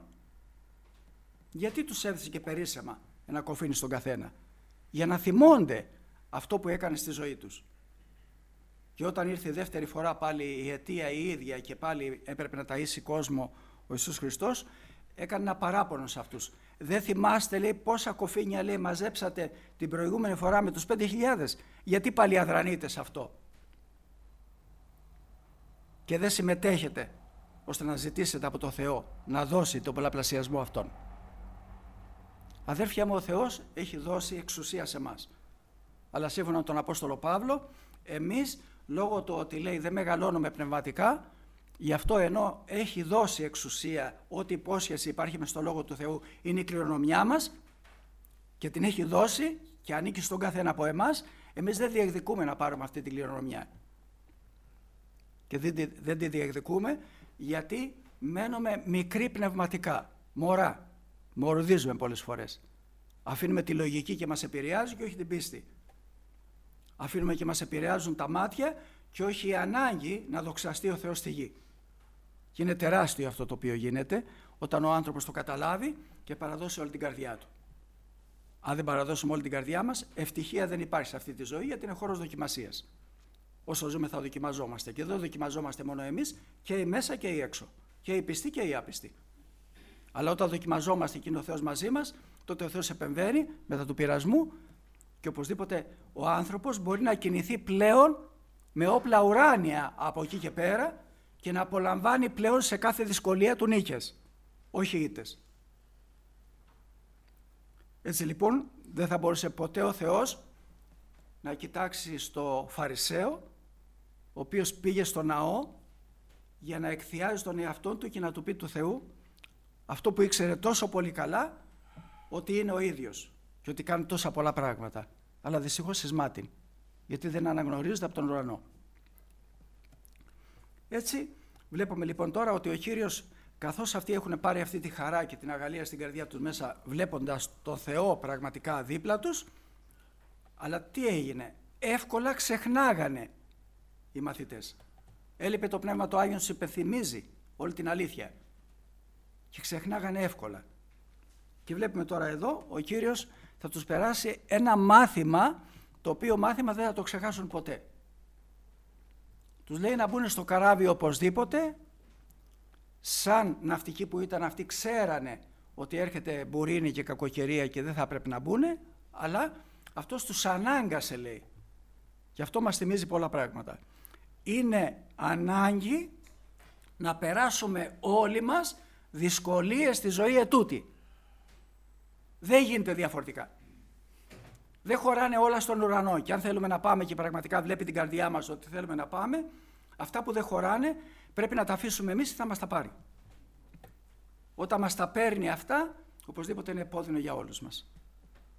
Γιατί τους έδωσε και περίσσεμα ένα κοφίνι στον καθένα? Για να θυμώνται αυτό που έκανε στη ζωή τους. Και όταν ήρθε η δεύτερη φορά πάλι η αιτία η ίδια και πάλι έπρεπε να ταΐσει κόσμο ο Ιησούς Χριστός, έκανε ένα παράπονο σε αυτούς. Δεν θυμάστε, λέει, πόσα κοφίνια, λέει, μαζέψατε την προηγούμενη φορά με τους 5.000? Γιατί πάλι αδρανείτε σε αυτό και δεν συμμετέχετε ώστε να ζητήσετε από το Θεό να δώσει τον πολλαπλασιασμό αυτόν? Αδέρφια μου, ο Θεός έχει δώσει εξουσία σε εμάς. Αλλά σύμφωνα με τον Απόστολο Παύλο, εμείς λόγω του ότι, λέει, δεν μεγαλώνουμε πνευματικά, γι' αυτό ενώ έχει δώσει εξουσία, ό,τι υπόσχεση υπάρχει μες στο Λόγο του Θεού είναι η κληρονομιά μας και την έχει δώσει και ανήκει στον καθένα από εμάς, εμείς δεν διεκδικούμε να πάρουμε αυτή την κληρονομιά. Και δεν τη διεκδικούμε γιατί μένουμε μικροί πνευματικά, μωρά. Μορδίζουμε πολλές φορές. Αφήνουμε τη λογική και μας επηρεάζει και όχι την πίστη. Αφήνουμε και μας επηρεάζουν τα μάτια και όχι η ανάγκη να δοξαστεί ο Θεός στη γη. Και είναι τεράστιο αυτό το οποίο γίνεται όταν ο άνθρωπος το καταλάβει και παραδώσει όλη την καρδιά του. Αν δεν παραδώσουμε όλη την καρδιά μας, ευτυχία δεν υπάρχει σε αυτή τη ζωή, γιατί είναι χώρος δοκιμασίας. Όσο ζούμε θα δοκιμαζόμαστε και δεν δοκιμαζόμαστε μόνο εμείς, και οι μέσα και οι έξω, και οι πιστοί και οι άπιστοι. Αλλά όταν δοκιμαζόμαστε και είναι ο Θεός μαζί μας, τότε ο Θεός επεμβαίνει μετά του πειρασμού και οπωσδήποτε ο άνθρωπος μπορεί να κινηθεί πλέον με όπλα ουράνια από εκεί και πέρα και να απολαμβάνει πλέον σε κάθε δυσκολία του νίκες, όχι ήττες. Έτσι λοιπόν δεν θα μπορούσε ποτέ ο Θεός να κοιτάξει στο Φαρισαίο, ο οποίος πήγε στο ναό για να εκθιάζει τον εαυτό του και να του πει του Θεού αυτό που ήξερε τόσο πολύ καλά, ότι είναι ο ίδιος και ότι κάνει τόσα πολλά πράγματα, αλλά δυστυχώς εις μάτιν, γιατί δεν αναγνωρίζεται από τον ουρανό. Έτσι βλέπουμε λοιπόν τώρα ότι ο Κύριος, καθώς αυτοί έχουν πάρει αυτή τη χαρά και την αγαλία στην καρδιά τους μέσα, βλέποντας το Θεό πραγματικά δίπλα τους, αλλά τι έγινε? Εύκολα ξεχνάγανε οι μαθητές. Έλειπε το Πνεύμα το Άγιο, τους υπενθυμίζει όλη την αλήθεια και ξεχνάγανε εύκολα. Και βλέπουμε τώρα εδώ ο Κύριος θα τους περάσει ένα μάθημα, το οποίο μάθημα δεν θα το ξεχάσουν ποτέ. Τους λέει να μπουν στο καράβι οπωσδήποτε, σαν ναυτικοί που ήταν αυτοί ξέρανε ότι έρχεται μπουρίνη και κακοκαιρία και δεν θα πρέπει να μπουν, αλλά αυτός τους ανάγκασε, λέει. Και αυτό μας θυμίζει πολλά πράγματα. Είναι ανάγκη να περάσουμε όλοι μας δυσκολίες στη ζωή ετούτη. Δεν γίνεται διαφορετικά. Δεν χωράνε όλα στον ουρανό και αν θέλουμε να πάμε και πραγματικά βλέπει την καρδιά μας ότι θέλουμε να πάμε, αυτά που δεν χωράνε πρέπει να τα αφήσουμε εμείς ή θα μας τα πάρει. Όταν μας τα παίρνει αυτά, οπωσδήποτε είναι επώδυνο για όλους μας.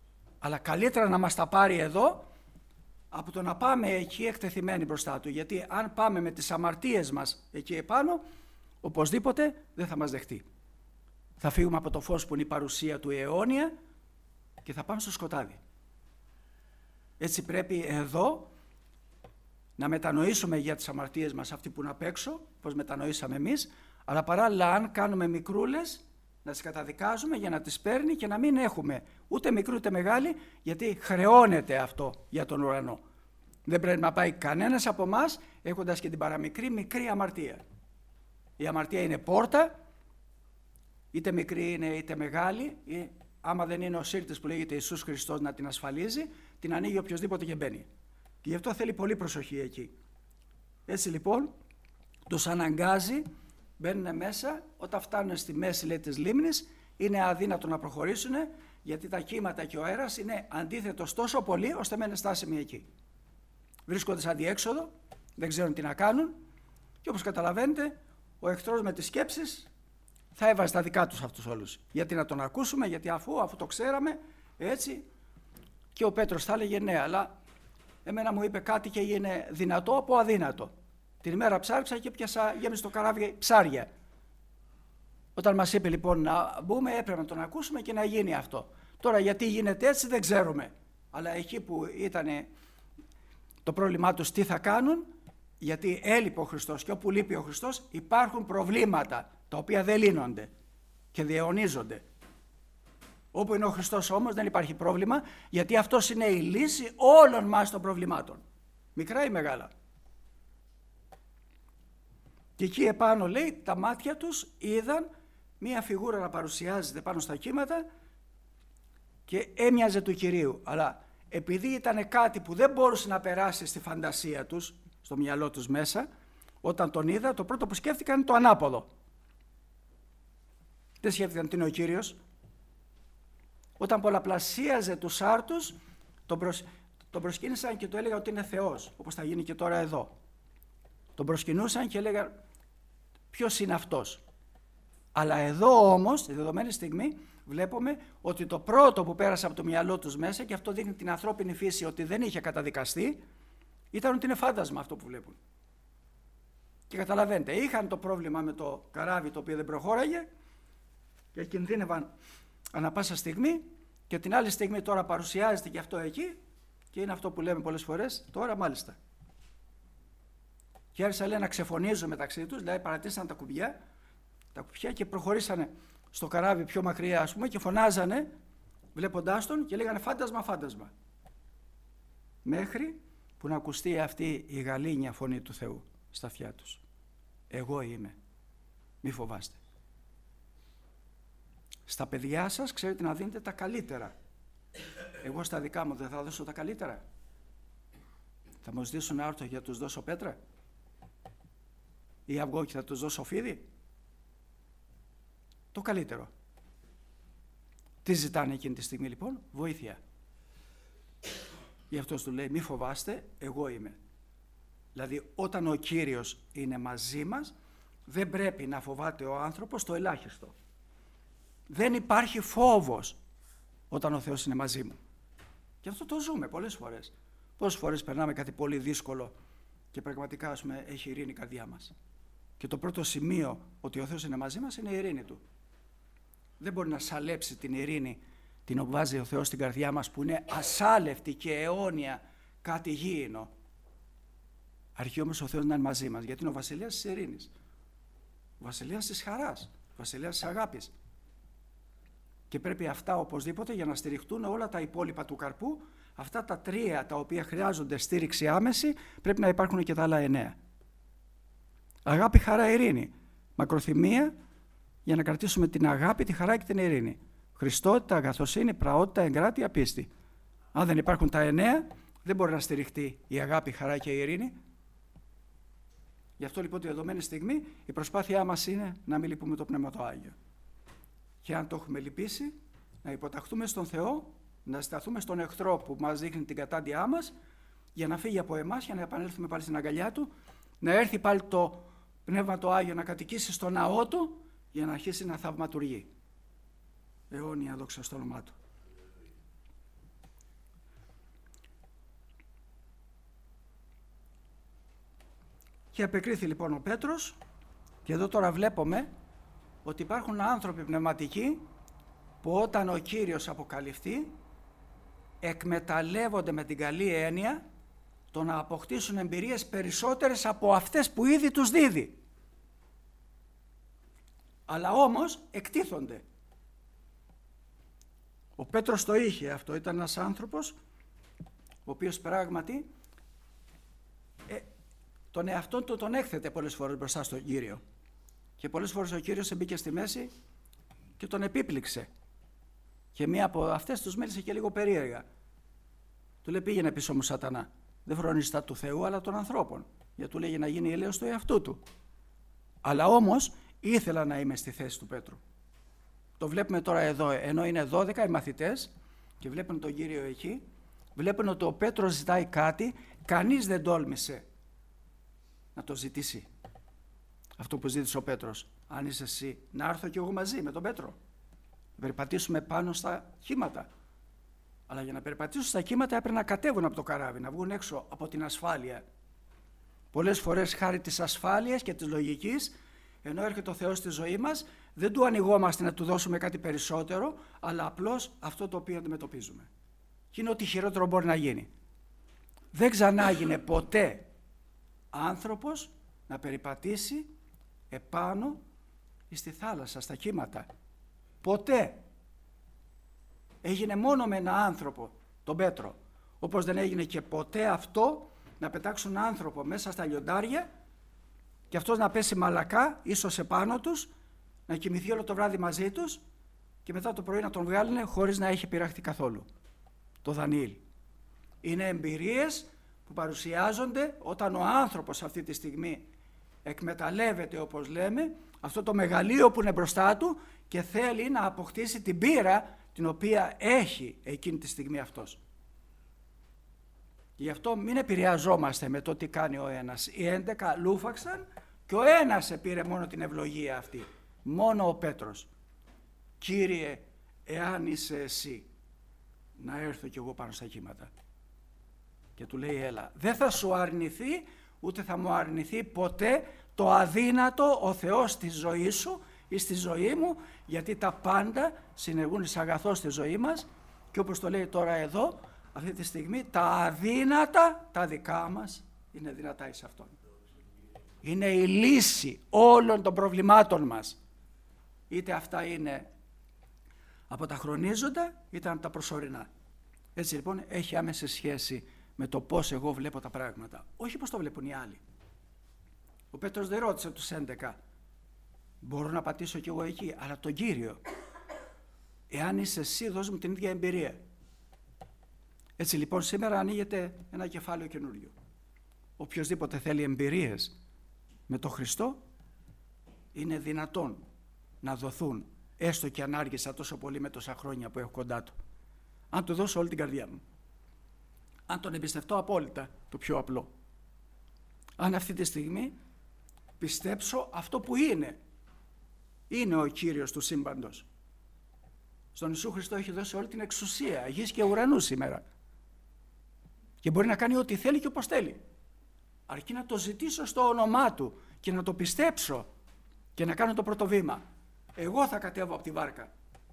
Αλλά καλύτερα να μας τα πάρει εδώ από το να πάμε εκεί εκτεθειμένοι μπροστά του. Γιατί αν πάμε με τις αμαρτίες μας εκεί επάνω, οπωσδήποτε δεν θα μας δεχτεί. Θα φύγουμε από το φως που είναι η παρουσία του αιώνια και θα πάμε στο σκοτάδι. Έτσι πρέπει εδώ να μετανοήσουμε για τις αμαρτίες μας αυτοί που είναι απ' έξω, πώς μετανοήσαμε εμείς, αλλά παράλληλα αν κάνουμε μικρούλες, να τις καταδικάζουμε για να τις παίρνει και να μην έχουμε ούτε μικρού ούτε μεγάλη, γιατί χρεώνεται αυτό για τον ουρανό. Δεν πρέπει να πάει κανένας από εμάς έχοντας και την μικρή αμαρτία. Η αμαρτία είναι πόρτα, είτε μικρή είναι είτε μεγάλη, ή άμα δεν είναι ο σύρτης που λέγεται Ιησούς Χριστός να την ασφαλίζει, την ανοίγει οποιοσδήποτε και μπαίνει. Και γι' αυτό θέλει πολύ προσοχή εκεί. Έτσι λοιπόν τους αναγκάζει, μπαίνουν μέσα, όταν φτάνουν στη μέση λέει, της λίμνης, είναι αδύνατο να προχωρήσουν, γιατί τα κύματα και ο αέρας είναι αντίθετος τόσο πολύ, ώστε μένουν στάσιμοι εκεί. Βρίσκονται σαν διέξοδο, δεν ξέρουν τι να κάνουν και όπως καταλαβαίνετε, ο εχθρός με τις σκέψεις θα έβαζε τα δικά τους αυτούς όλους. Γιατί να τον ακούσουμε, γιατί αφού το ξέραμε, έτσι, και ο Πέτρος θα έλεγε ναι, αλλά εμένα μου είπε κάτι και είναι δυνατό από αδύνατο. Την ημέρα ψάριξα και γέμισε το καράβι ψάρια. Όταν μας είπε λοιπόν να μπούμε, έπρεπε να τον ακούσουμε και να γίνει αυτό. Τώρα γιατί γίνεται έτσι δεν ξέρουμε. Αλλά εκεί που ήταν το πρόβλημά τους τι θα κάνουν, γιατί έλειπε ο Χριστός και όπου λείπει ο Χριστός υπάρχουν προβλήματα τα οποία δεν λύνονται και διαιωνίζονται. Όπου είναι ο Χριστός όμως δεν υπάρχει πρόβλημα, γιατί αυτός είναι η λύση όλων μας των προβλημάτων, μικρά ή μεγάλα. Και εκεί επάνω λέει τα μάτια τους είδαν μία φιγούρα να παρουσιάζεται πάνω στα κύματα και έμοιαζε του Κυρίου. Αλλά επειδή ήταν κάτι που δεν μπορούσε να περάσει στη φαντασία τους, στο μυαλό τους μέσα, όταν τον είδα το πρώτο που σκέφτηκαν είναι το ανάποδο. Δεν σκέφτηκαν τι είναι ο Κύριος. Όταν πολλαπλασίαζε τους άρτους, τον προσκύνησαν και του έλεγαν ότι είναι Θεός, όπως θα γίνει και τώρα εδώ. Τον προσκυνούσαν και έλεγαν ποιος είναι αυτός. Αλλά εδώ όμως, στη δεδομένη στιγμή, βλέπουμε ότι το πρώτο που πέρασε από το μυαλό τους μέσα, και αυτό δείχνει την ανθρώπινη φύση ότι δεν είχε καταδικαστεί, ήταν ότι είναι φάντασμα αυτό που βλέπουν. Και καταλαβαίνετε, είχαν το πρόβλημα με το καράβι το οποίο δεν προχώραγε και κινδύνευαν ανά πάσα στιγμή, και την άλλη στιγμή τώρα παρουσιάζεται και αυτό εκεί και είναι αυτό που λέμε πολλές φορές, τώρα μάλιστα. Και άρχισαν λέει να ξεφωνίζουν μεταξύ τους, δηλαδή παρατήσαν τα κουμπιά και προχωρήσανε στο καράβι πιο μακριά ας πούμε και φωνάζανε βλέποντάς τον και λέγανε φάντασμα, φάντασμα. Μέχρι που να ακουστεί αυτή η γαλήνια φωνή του Θεού στα αυτιά τους. Εγώ είμαι, μη φοβάστε. Στα παιδιά σας ξέρετε να δίνετε τα καλύτερα. Εγώ στα δικά μου δεν θα δώσω τα καλύτερα. Θα μου ζητήσουν να έρθω για να τους δώσω πέτρα ή αυγό και θα τους δώσω φίδι. Το καλύτερο. Τι ζητάνε εκείνη τη στιγμή λοιπόν? Βοήθεια. Γι' αυτό του λέει μη φοβάστε, εγώ είμαι. Δηλαδή όταν ο Κύριος είναι μαζί μας δεν πρέπει να φοβάται ο άνθρωπος το ελάχιστο. Δεν υπάρχει φόβος όταν ο Θεός είναι μαζί μου. Και αυτό το ζούμε πολλές φορές. Πόσες φορές περνάμε κάτι πολύ δύσκολο και πραγματικά ας πούμε, έχει ειρήνη η καρδιά μας. Και το πρώτο σημείο ότι ο Θεός είναι μαζί μας είναι η ειρήνη Του. Δεν μπορεί να σαλέψει την ειρήνη την βάζει ο Θεός στην καρδιά μας που είναι ασάλευτη και αιώνια, κάτι γήινο. Αρχεί όμως ο Θεός να είναι μαζί μας, γιατί είναι ο βασιλέας της ειρήνης, ο βασιλέας της χαράς, ο βασιλέας της αγάπης. Και πρέπει αυτά οπωσδήποτε για να στηριχτούν όλα τα υπόλοιπα του καρπού, αυτά τα τρία τα οποία χρειάζονται στήριξη άμεση, πρέπει να υπάρχουν και τα άλλα 9. Αγάπη, χαρά, ειρήνη. Μακροθυμία για να κρατήσουμε την αγάπη, τη χαρά και την ειρήνη. Χριστότητα, αγαθοσύνη, πραότητα, εγκράτεια, πίστη. Αν δεν υπάρχουν τα 9, δεν μπορεί να στηριχτεί η αγάπη, η χαρά και η ειρήνη. Γι' αυτό λοιπόν τη δεδομένη στιγμή η προσπάθειά μας είναι να μην λυπούμε το Πνεύμα το Άγιο. Και αν το έχουμε λυπήσει, να υποταχθούμε στον Θεό, να σταθούμε στον εχθρό που μας δείχνει την κατάντια μας, για να φύγει από εμάς, για να επανέλθουμε πάλι στην αγκαλιά Του, να έρθει πάλι το Πνεύμα το Άγιο να κατοικήσει στο ναό Του, για να αρχίσει να θαυματουργεί. Αιώνια δόξα στο όνομά Του. Και απεκρίθη λοιπόν ο Πέτρος, και εδώ τώρα βλέπουμε ότι υπάρχουν άνθρωποι πνευματικοί που όταν ο Κύριος αποκαλυφθεί εκμεταλλεύονται με την καλή έννοια το να αποκτήσουν εμπειρίες περισσότερες από αυτές που ήδη τους δίδει. Αλλά όμως εκτίθονται. Ο Πέτρος το είχε αυτό, ήταν ένας άνθρωπος ο οποίος πράγματι τον εαυτό του τον έκθετε πολλές φορές μπροστά στον Κύριο. Και πολλές φορές ο Κύριος μπήκε στη μέση και τον επίπληξε. Και μία από αυτές τους μίλησε και λίγο περίεργα. Του λέει, πήγαινε πίσω μου Σατανά. Δεν φρονείς τα του Θεού αλλά των ανθρώπων. Γιατί του λέγει να γίνει ελαίος του εαυτού του. Αλλά όμως ήθελα να είμαι στη θέση του Πέτρου. Το βλέπουμε τώρα εδώ, ενώ είναι 12 οι μαθητές και βλέπουν τον Κύριο εκεί, βλέπουν ότι ο Πέτρος ζητάει κάτι, κανείς δεν τόλμησε να το ζητήσει. Αυτό που ζήτησε ο Πέτρος. Αν είσαι εσύ, να έρθω κι εγώ μαζί με τον Πέτρο. Να περπατήσουμε πάνω στα κύματα. Αλλά για να περπατήσουν στα κύματα έπρεπε να κατέβουν από το καράβι, να βγουν έξω από την ασφάλεια. Πολλές φορές χάρη της ασφάλειας και της λογικής, ενώ έρχεται ο Θεός στη ζωή μας, δεν του ανοιγόμαστε να του δώσουμε κάτι περισσότερο, αλλά απλώς αυτό το οποίο αντιμετωπίζουμε. Και είναι ό,τι χειρότερο μπορεί να γίνει. Δεν ξανάγινε ποτέ άνθρωπος να περιπατήσει επάνω στη θάλασσα, στα κύματα. Ποτέ. Έγινε μόνο με ένα άνθρωπο, τον Πέτρο. Όπως δεν έγινε και ποτέ αυτό να πετάξουν άνθρωπο μέσα στα λιοντάρια και αυτός να πέσει μαλακά, ίσως επάνω τους, να κοιμηθεί όλο το βράδυ μαζί τους και μετά το πρωί να τον βγάλουν χωρίς να έχει πειραχτεί καθόλου. Το Δανιήλ. Είναι εμπειρίες που παρουσιάζονται όταν ο άνθρωπος αυτή τη στιγμή εκμεταλλεύεται, όπως λέμε, αυτό το μεγαλείο που είναι μπροστά του και θέλει να αποκτήσει την πείρα την οποία έχει εκείνη τη στιγμή αυτός. Γι' αυτό μην επηρεαζόμαστε με το τι κάνει ο ένας. Οι 11 λούφαξαν και ο ένας επήρε μόνο την ευλογία αυτή. Μόνο ο Πέτρος. Κύριε, εάν είσαι εσύ, να έρθω κι εγώ πάνω στα κύματα. Και του λέει, έλα, δεν θα σου αρνηθεί, ούτε θα μου αρνηθεί ποτέ το αδύνατο ο Θεός στη ζωή σου ή στη ζωή μου, γιατί τα πάντα συνεργούν εις αγαθό στη ζωή μας και όπως το λέει τώρα εδώ, αυτή τη στιγμή τα αδύνατα, τα δικά μας, είναι δυνατά εις Αυτόν. Είναι η λύση όλων των προβλημάτων μας. Είτε αυτά είναι από τα χρονίζοντα, είτε από τα προσωρινά. Έτσι λοιπόν έχει άμεση σχέση με το πώς εγώ βλέπω τα πράγματα. Όχι πώς το βλέπουν οι άλλοι. Ο Πέτρος δεν ρώτησε τους 11. Μπορώ να πατήσω κι εγώ εκεί, αλλά τον Κύριο. Εάν είσαι εσύ, δώσ' μου την ίδια εμπειρία. Έτσι λοιπόν σήμερα ανοίγεται ένα κεφάλαιο καινούριο. Οποιοςδήποτε θέλει εμπειρίες με τον Χριστό, είναι δυνατόν να δοθούν, έστω και αν άργησα τόσο πολύ με τόσα χρόνια που έχω κοντά του. Αν του δώσω όλη την καρδιά μου. Αν τον εμπιστευτώ απόλυτα, το πιο απλό. Αν αυτή τη στιγμή πιστέψω αυτό που είναι. Είναι ο Κύριος του σύμπαντος. Στον Ιησού Χριστό έχει δώσει όλη την εξουσία, γης και ουρανού σήμερα. Και μπορεί να κάνει ό,τι θέλει και όπως θέλει. Αρκεί να το ζητήσω στο όνομά Του και να το πιστέψω και να κάνω το πρώτο βήμα. Εγώ θα κατέβω από τη βάρκα.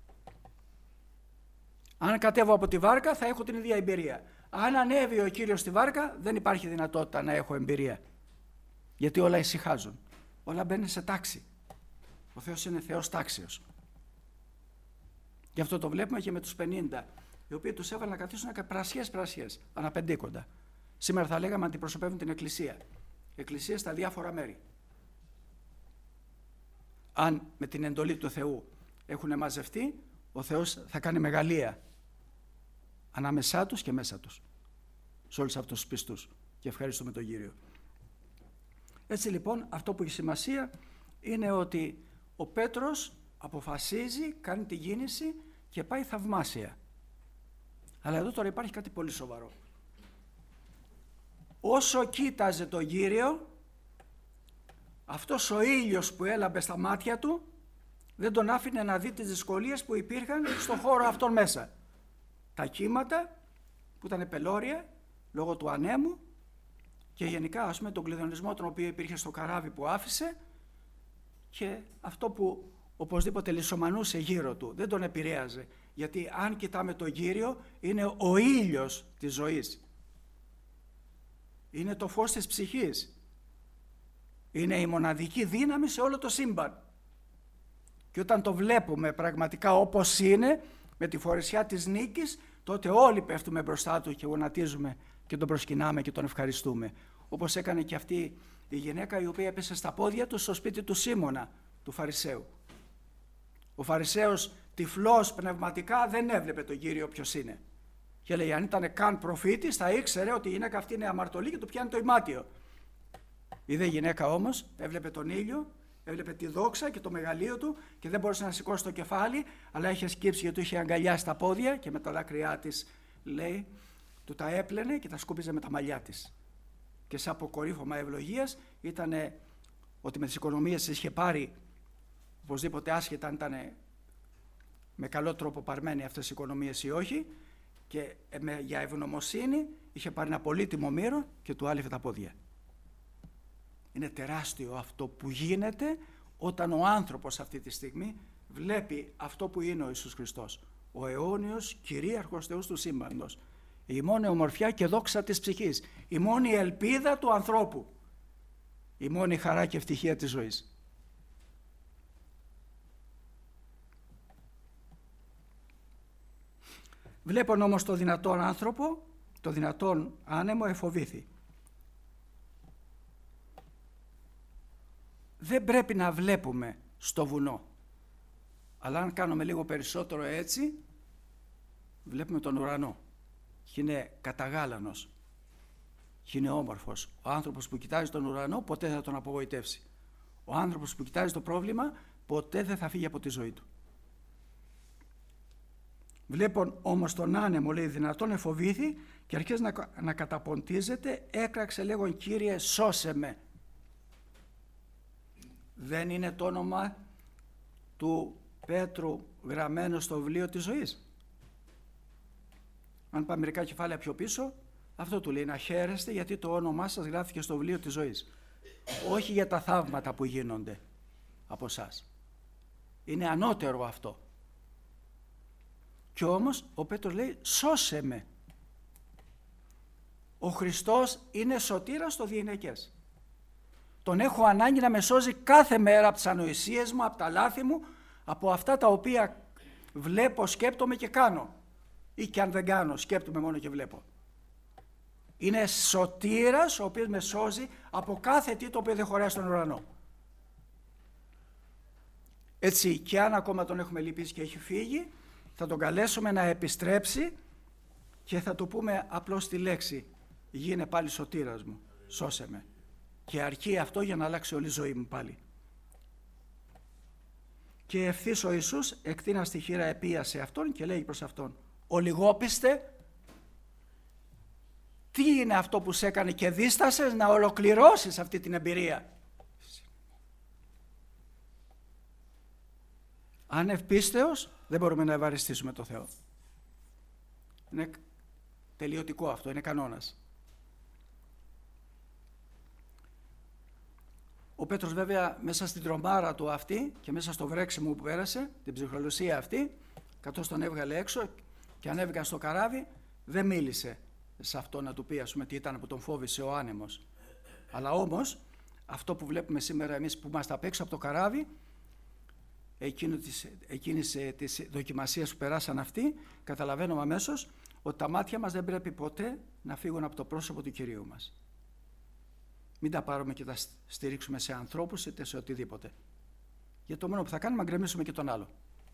Αν κατέβω από τη βάρκα θα έχω την ίδια εμπειρία. Αν ανέβει ο Κύριος στη βάρκα δεν υπάρχει δυνατότητα να έχω εμπειρία. Γιατί όλα ησυχάζουν. Όλα μπαίνουν σε τάξη. Ο Θεός είναι Θεός τάξεως. Γι' αυτό το βλέπουμε και με τους 50, οι οποίοι τους έβαλαν να καθίσουν πρασιές, αναπεντήκοντα. Σήμερα θα λέγαμε αντιπροσωπεύουν την Εκκλησία. Εκκλησία στα διάφορα μέρη. Αν με την εντολή του Θεού έχουν μαζευτεί, ο Θεός θα κάνει μεγαλεία ανάμεσά τους και μέσα τους. Σε όλους αυτούς τους πιστούς. Και ευχαριστούμε τον Κύριο. Έτσι λοιπόν αυτό που έχει σημασία είναι ότι ο Πέτρος αποφασίζει, κάνει την κίνηση και πάει θαυμάσια. Αλλά εδώ τώρα υπάρχει κάτι πολύ σοβαρό. Όσο κοίταζε τον Κύριο, αυτός ο ήλιος που έλαμπε στα μάτια του δεν τον άφηνε να δει τις δυσκολίες που υπήρχαν στον χώρο αυτόν μέσα. Τα κύματα που ήταν πελώρια λόγω του ανέμου και γενικά ας πούμε τον κλειδονισμό τον οποίο υπήρχε στο καράβι που άφησε και αυτό που οπωσδήποτε λησομανούσε γύρω του, δεν τον επηρέαζε. Γιατί αν κοιτάμε τον Κύριο, είναι ο ήλιος της ζωής. Είναι το φως της ψυχής. Είναι η μοναδική δύναμη σε όλο το σύμπαν. Και όταν το βλέπουμε πραγματικά όπως είναι, με τη φορεσιά της νίκης, τότε όλοι πέφτουμε μπροστά του και γονατίζουμε και τον προσκυνάμε και τον ευχαριστούμε. Όπως έκανε και αυτή η γυναίκα η οποία έπεσε στα πόδια του στο σπίτι του Σίμωνα, του Φαρισαίου. Ο Φαρισαίος τυφλός πνευματικά δεν έβλεπε τον Κύριο ποιος είναι. Και λέει, αν ήταν καν προφήτης θα ήξερε ότι η γυναίκα αυτή είναι αμαρτωλή και του πιάνει το ημάτιο. Η δε γυναίκα όμως έβλεπε τον ήλιο, έβλεπε τη δόξα και το μεγαλείο του και δεν μπορούσε να σηκώσει το κεφάλι, αλλά είχε σκύψει γιατί του είχε αγκαλιάσει τα πόδια και με τα δάκρυά της, λέει, του τα έπλαινε και τα σκούπιζε με τα μαλλιά της. Και σαν αποκορύφωμα ευλογίας ήταν ότι με τις οικονομίες της είχε πάρει, οπωσδήποτε άσχετα αν ήταν με καλό τρόπο παρμένοι αυτές οι οικονομίες ή όχι, και για ευγνωμοσύνη είχε πάρει ένα πολύτιμο μύρο και του άλυφε τα πόδια. Είναι τεράστιο αυτό που γίνεται όταν ο άνθρωπος αυτή τη στιγμή βλέπει αυτό που είναι ο Ιησούς Χριστός, ο αιώνιος κυρίαρχος Θεός του σύμπαντος, η μόνη ομορφιά και δόξα της ψυχής, η μόνη ελπίδα του ανθρώπου, η μόνη χαρά και ευτυχία της ζωής. Βλέπον όμως το δυνατόν άνθρωπο, το δυνατόν άνεμο εφοβήθη. Δεν πρέπει να βλέπουμε στο βουνό, αλλά αν κάνουμε λίγο περισσότερο έτσι, βλέπουμε τον ουρανό και είναι καταγάλανος και είναι όμορφος. Ο άνθρωπος που κοιτάζει τον ουρανό ποτέ δεν θα τον απογοητεύσει. Ο άνθρωπος που κοιτάζει το πρόβλημα ποτέ δεν θα φύγει από τη ζωή του. Βλέπον όμως τον άνεμο, λέει, δυνατόν εφοβήθη και αρχίζει να καταποντίζεται, έκραξε λέγον, Κύριε σώσε με. Δεν είναι το όνομα του Πέτρου γραμμένο στο βιβλίο της ζωής? Αν πάμε μερικά κεφάλαια πιο πίσω, αυτό του λέει, να χαίρεστε γιατί το όνομά σας γράφηκε στο βιβλίο της ζωής. Όχι για τα θαύματα που γίνονται από εσάς. Είναι ανώτερο αυτό. Και όμως ο Πέτρος λέει, σώσε με. Ο Χριστός είναι σωτήρας στο διηνεκές. Τον έχω ανάγκη να με σώζει κάθε μέρα από τις ανοησίες μου, από τα λάθη μου, από αυτά τα οποία βλέπω, σκέπτομαι και κάνω. Ή και αν δεν κάνω, σκέπτομαι μόνο και βλέπω. Είναι σωτήρας ο οποίος με σώζει από κάθε τι το οποίο δεν χωράει στον ουρανό. Έτσι, και αν ακόμα τον έχουμε λυπήσει και έχει φύγει, θα τον καλέσουμε να επιστρέψει και θα του πούμε απλώς τη λέξη, γίνε πάλι σωτήρας μου, σώσε με. Και αρκεί αυτό για να αλλάξει όλη η ζωή μου πάλι. Και ευθύς ο Ιησούς εκτείνας τη χείρα επίασε αυτόν και λέει προς αυτόν, ολιγόπιστε, τι είναι αυτό που σε έκανε και δίστασες να ολοκληρώσεις αυτή την εμπειρία? Αν ευπίστεως δεν μπορούμε να ευαριστήσουμε το Θεό. Είναι τελειωτικό αυτό, είναι κανόνας. Ο Πέτρος βέβαια μέσα στην τρομάρα του αυτή και μέσα στο βρέξιμο που πέρασε, την ψυχρολουσία αυτή, καθώς τον έβγαλε έξω και ανέβηκαν στο καράβι, δεν μίλησε σε αυτό να του πει, ας πούμε, τι ήταν που τον φόβησε ο άνεμος. Αλλά όμως αυτό που βλέπουμε σήμερα εμείς που είμαστε απ' έξω από το καράβι, εκείνης της δοκιμασίας που περάσαν αυτοί, καταλαβαίνουμε αμέσως ότι τα μάτια μας δεν πρέπει ποτέ να φύγουν από το πρόσωπο του Κυρίου μας. Μην τα πάρουμε και τα στηρίξουμε σε ανθρώπους είτε σε οτιδήποτε. Γιατί το μόνο που θα κάνουμε να γκρεμίσουμε και τον άλλο.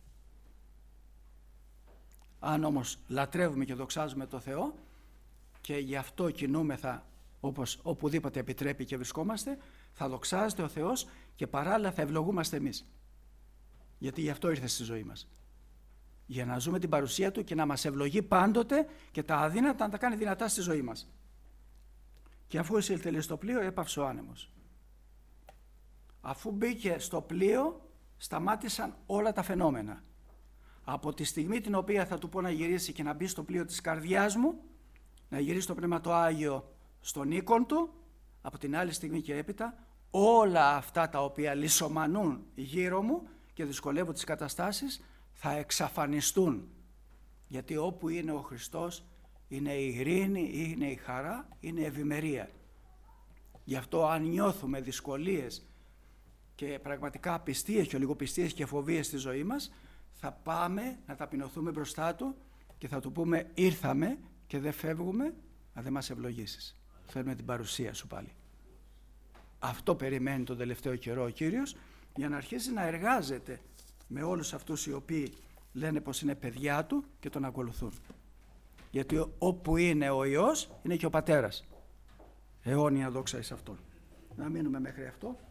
Αν όμως λατρεύουμε και δοξάζουμε το Θεό και γι' αυτό κινούμεθα όπως οπουδήποτε επιτρέπει και βρισκόμαστε, θα δοξάζεται ο Θεός και παράλληλα θα ευλογούμαστε εμείς. Γιατί γι' αυτό ήρθε στη ζωή μας. Για να ζούμε την παρουσία Του και να μας ευλογεί πάντοτε και τα αδύνατα να τα κάνει δυνατά στη ζωή μας. Και αφού εισήλθε στο πλοίο, έπαυσε ο άνεμος. Αφού μπήκε στο πλοίο, σταμάτησαν όλα τα φαινόμενα. Από τη στιγμή την οποία θα του πω να γυρίσει και να μπει στο πλοίο της καρδιάς μου, να γυρίσει το Πνεύμα το Άγιο στον οίκον του, από την άλλη στιγμή και έπειτα όλα αυτά τα οποία λησομανούν γύρω μου και δυσκολεύουν τις καταστάσεις θα εξαφανιστούν. Γιατί όπου είναι ο Χριστός είναι η ειρήνη, είναι η χαρά, είναι η ευημερία. Γι' αυτό αν νιώθουμε δυσκολίες και πραγματικά απιστίες και ολιγοπιστίες και φοβίες στη ζωή μας, θα πάμε να ταπεινωθούμε μπροστά Του και θα Του πούμε ήρθαμε και δεν φεύγουμε αν δεν μας ευλογήσεις. Θέλουμε την παρουσία Σου πάλι. Αυτό περιμένει τον τελευταίο καιρό ο Κύριος για να αρχίσει να εργάζεται με όλους αυτούς οι οποίοι λένε πως είναι παιδιά Του και Τον ακολουθούν. Γιατί όπου είναι ο Υιός είναι και ο Πατέρας. Αιώνια δόξα εις Αυτόν. Να μείνουμε μέχρι αυτό.